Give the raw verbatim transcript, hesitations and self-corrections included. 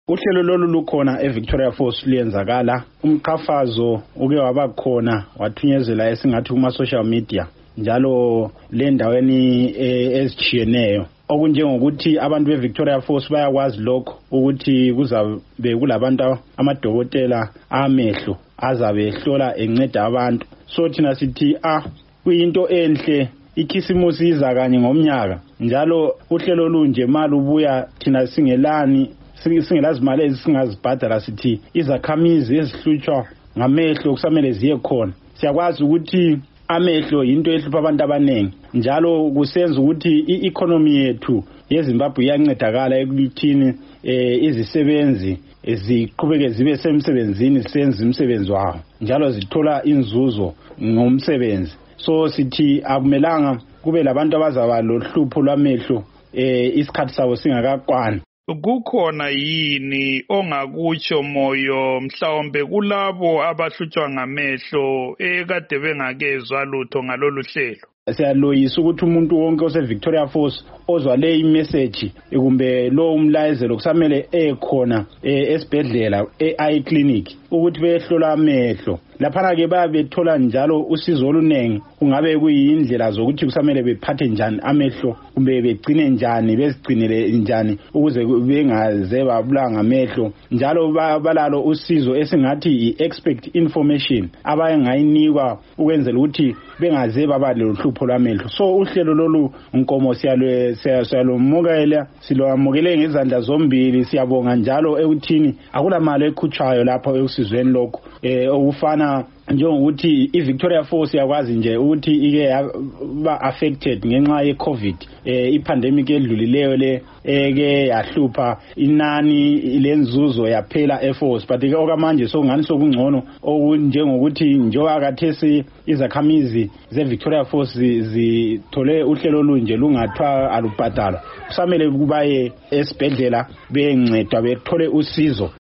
Uhlelo lolu lukhona eVictoria Falls luyenzakala. Umqhafazo uke wabakhona wathunyezela esingathi kuma social media njalo le ndaweni ezichiyeneyo. Okunjengokuthi abantu beVictoria Falls bayakwazi lokho ukuthi kuzabe kulabantu amadokotela amehlo azabe ehlola enceda abantu. So thina sithi ah kuyinto enhle ikhisimusi iza kanye ngomnyaka njalo uhlelo lunje mali ubuya thina singelani singelazimali ezisingazibhadala sithi izakhamizi ezihlutshwa ngamehlo kusamele ziye khona. Siyakwazi ukuthi amehlo into ehlupha abantu abanengi njalo kusenza ukuthi i-economy yethu yeZimbabwe iyancedakala ekuthini eh izisebenzi ziqhubeke zibe semsebenzini senze umsebenzi wabo njalo zithola inzuzo ngomsebenzi. So sithi akumelanga kube labantu abazaba lohlupho lwamehlo eh isikhathi sabo singakakwani. Kukhona yini ongakutsho Moyo mhlawumbe kulabo abahlutshwa ngamehlo ekade bengakezwa lutho ngalolu hlelo? Siyaloyisa ukuthi umuntu wonke oseVictoria Falls ozwa le imessage kumbe lo umlayezelo kusamele ekhona esibhedlela e-eye clinic ukuthi behlola amehlo. Laphana ke bayabethola njalo usizo olunengi kungabe kuyindlela zokuthi kusamele bephathe njani amehlo kumbe begcine njani bezigcinele njani ukuze bengaze babula ngamehlo njalo balalo usizo esingathi i-expect information abayengayinikwa ukwenzela ukuthi bengaze baba lohlupho lwamehlo. So uhlelo lolu Nkomo siyalwe siyalomukela silwamukele ngezandla zombili. Siyabonga njalo ekuthini akulamali ekhutshwayo lapha ekusizweni lokho eh okufana njengokuthi iVictoria Falls yakwazi nje ukuthi ike yaba affected ngenxa yeCovid eh ipandemic edlulileyo le eke yahlupha inani lenzuzo yaphela eFalls but ke okamanje sokungani sokungcono okunjengokuthi njengoba kathesi izakhamizi zeVictoria Falls zithole uhlelo lunje lungathwa alubhadala kusamele kubaye esibhedlela bencedwa bethole usizo.